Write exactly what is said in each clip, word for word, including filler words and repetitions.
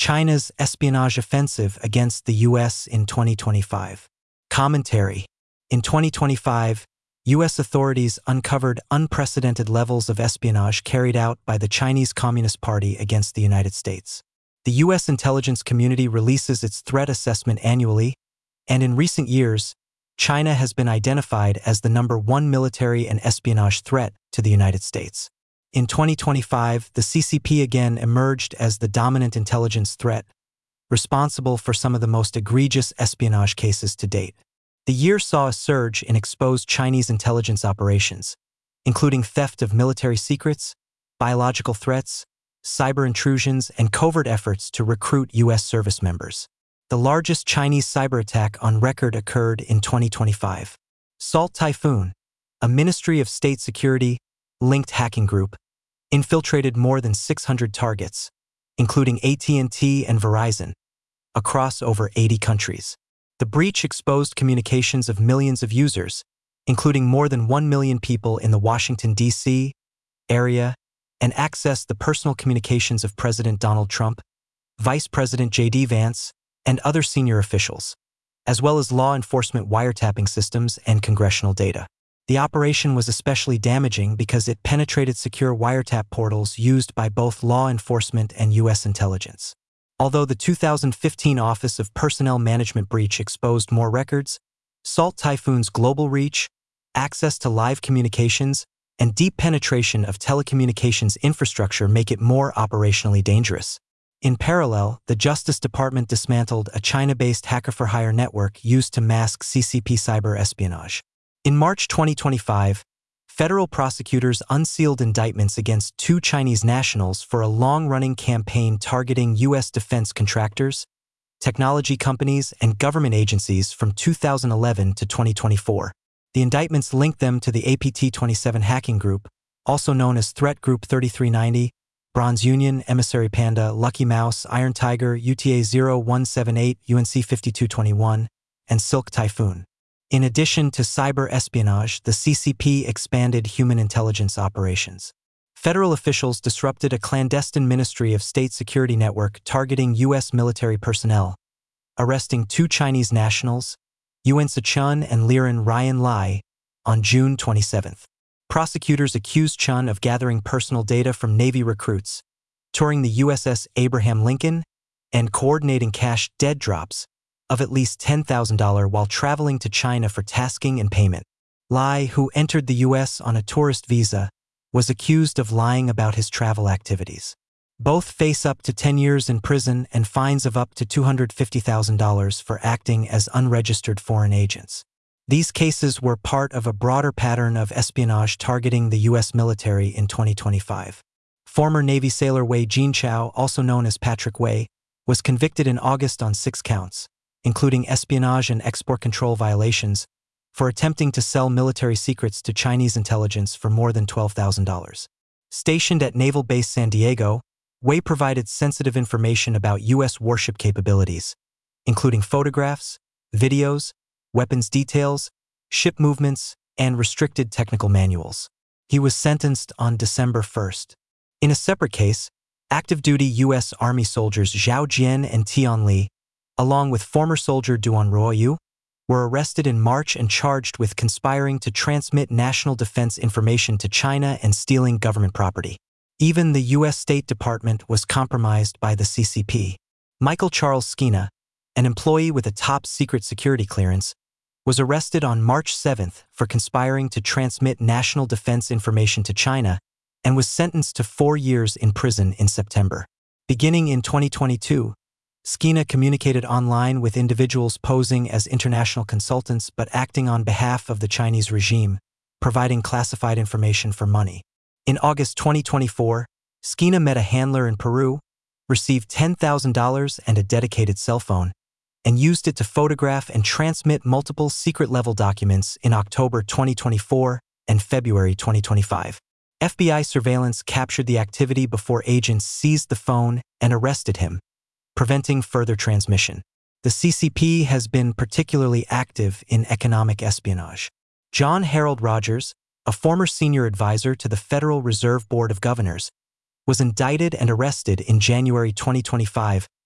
China's espionage offensive against the U S in twenty twenty-five. Commentary. In twenty twenty-five, U S authorities uncovered unprecedented levels of espionage carried out by the Chinese Communist Party against the United States. The U S intelligence community releases its threat assessment annually, and in recent years, China has been identified as the number one military and espionage threat to the United States. In twenty twenty-five, the C C P again emerged as the dominant intelligence threat, responsible for some of the most egregious espionage cases to date. The year saw a surge in exposed Chinese intelligence operations, including theft of military secrets, biological threats, cyber intrusions, and covert efforts to recruit U S service members. The largest Chinese cyber attack on record occurred in twenty twenty-five. Salt Typhoon, a Ministry of State Security-linked hacking group, infiltrated more than six hundred targets, including A T and T and Verizon, across over eighty countries. The breach exposed communications of millions of users, including more than one million people in the Washington, D C area, and accessed the personal communications of President Donald Trump, Vice President J D Vance, and other senior officials, as well as law enforcement wiretapping systems and congressional data. The operation was especially damaging because it penetrated secure wiretap portals used by both law enforcement and U S intelligence. Although the two thousand fifteen Office of Personnel Management breach exposed more records, Salt Typhoon's global reach, access to live communications, and deep penetration of telecommunications infrastructure make it more operationally dangerous. In parallel, the Justice Department dismantled a China-based hacker-for-hire network used to mask C C P cyber espionage. In March twenty twenty-five, federal prosecutors unsealed indictments against two Chinese nationals for a long-running campaign targeting U S defense contractors, technology companies, and government agencies from two thousand eleven to twenty twenty-four. The indictments linked them to the A P T twenty-seven hacking group, also known as Threat Group thirty-three ninety, Bronze Union, Emissary Panda, Lucky Mouse, Iron Tiger, U T A zero one seven eight, U N C fifty-two twenty-one, and Silk Typhoon. In addition to cyber espionage, the C C P expanded human intelligence operations. Federal officials disrupted a clandestine Ministry of State Security network targeting U S military personnel, arresting two Chinese nationals, Yuan Sichun and Liren Ryan Lai, on June twenty-seventh. Prosecutors accused Chun of gathering personal data from Navy recruits, touring the U S S Abraham Lincoln, and coordinating cash dead drops of at least ten thousand dollars while traveling to China for tasking and payment. Lai, who entered the U S on a tourist visa, was accused of lying about his travel activities. Both face up to ten years in prison and fines of up to two hundred fifty thousand dollars for acting as unregistered foreign agents. These cases were part of a broader pattern of espionage targeting the U S military in twenty twenty-five. Former Navy sailor Wei Jinchao, also known as Patrick Wei, was convicted in August on six counts, including espionage and export control violations, for attempting to sell military secrets to Chinese intelligence for more than twelve thousand dollars. Stationed at Naval Base San Diego, Wei provided sensitive information about U S warship capabilities, including photographs, videos, weapons details, ship movements, and restricted technical manuals. He was sentenced on December first. In a separate case, active-duty U S Army soldiers Zhao Jian and Tian Li, along with former soldier Duan Ruoyu, were arrested in March and charged with conspiring to transmit national defense information to China and stealing government property. Even the U S State Department was compromised by the C C P. Michael Charles Skeena, an employee with a top-secret security clearance, was arrested on March seventh for conspiring to transmit national defense information to China and was sentenced to four years in prison in September. Beginning in twenty twenty-two, Skeena communicated online with individuals posing as international consultants but acting on behalf of the Chinese regime, providing classified information for money. In August twenty twenty-four, Skeena met a handler in Peru, received ten thousand dollars and a dedicated cell phone, and used it to photograph and transmit multiple secret-level documents in October twenty twenty-four and February twenty twenty-five. F B I surveillance captured the activity before agents seized the phone and arrested him, preventing further transmission. The C C P has been particularly active in economic espionage. John Harold Rogers, a former senior advisor to the Federal Reserve Board of Governors, was indicted and arrested in January twenty twenty-five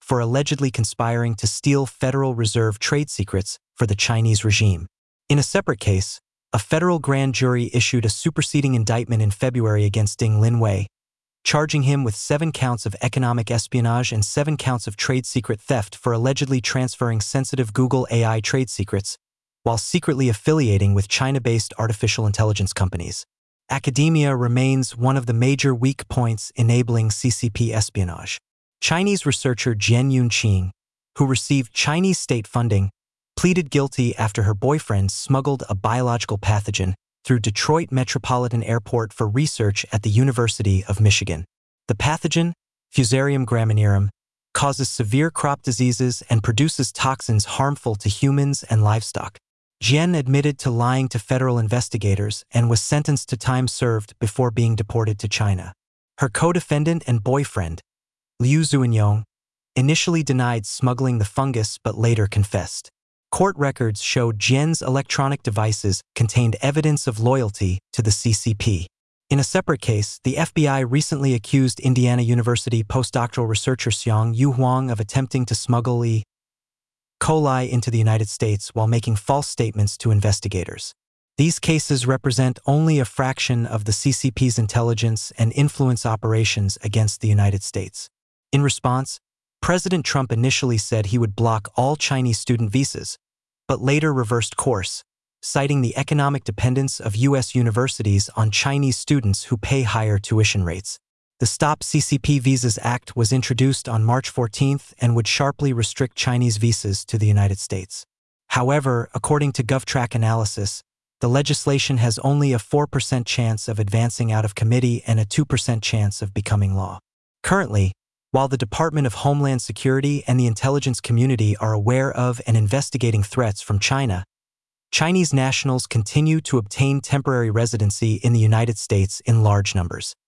for allegedly conspiring to steal Federal Reserve trade secrets for the Chinese regime. In a separate case, a federal grand jury issued a superseding indictment in February against Ding Linwei, charging him with seven counts of economic espionage and seven counts of trade secret theft for allegedly transferring sensitive Google A I trade secrets while secretly affiliating with China-based artificial intelligence companies. Academia remains one of the major weak points enabling C C P espionage. Chinese researcher Jian Yunqing, who received Chinese state funding, pleaded guilty after her boyfriend smuggled a biological pathogen through Detroit Metropolitan Airport for research at the University of Michigan. The pathogen, Fusarium graminearum, causes severe crop diseases and produces toxins harmful to humans and livestock. Jian admitted to lying to federal investigators and was sentenced to time served before being deported to China. Her co-defendant and boyfriend, Liu Zuanyong, initially denied smuggling the fungus but later confessed. Court records showed Jian's electronic devices contained evidence of loyalty to the C C P. In a separate case, the F B I recently accused Indiana University postdoctoral researcher Xiang Yu Huang of attempting to smuggle E. coli into the United States while making false statements to investigators. These cases represent only a fraction of the C C P's intelligence and influence operations against the United States. In response, President Trump initially said he would block all Chinese student visas, but later reversed course, citing the economic dependence of U S universities on Chinese students who pay higher tuition rates. The Stop C C P Visas Act was introduced on March fourteenth and would sharply restrict Chinese visas to the United States. However, according to GovTrack analysis, the legislation has only a four percent chance of advancing out of committee and a two percent chance of becoming law. Currently, while the Department of Homeland Security and the intelligence community are aware of and investigating threats from China, Chinese nationals continue to obtain temporary residency in the United States in large numbers.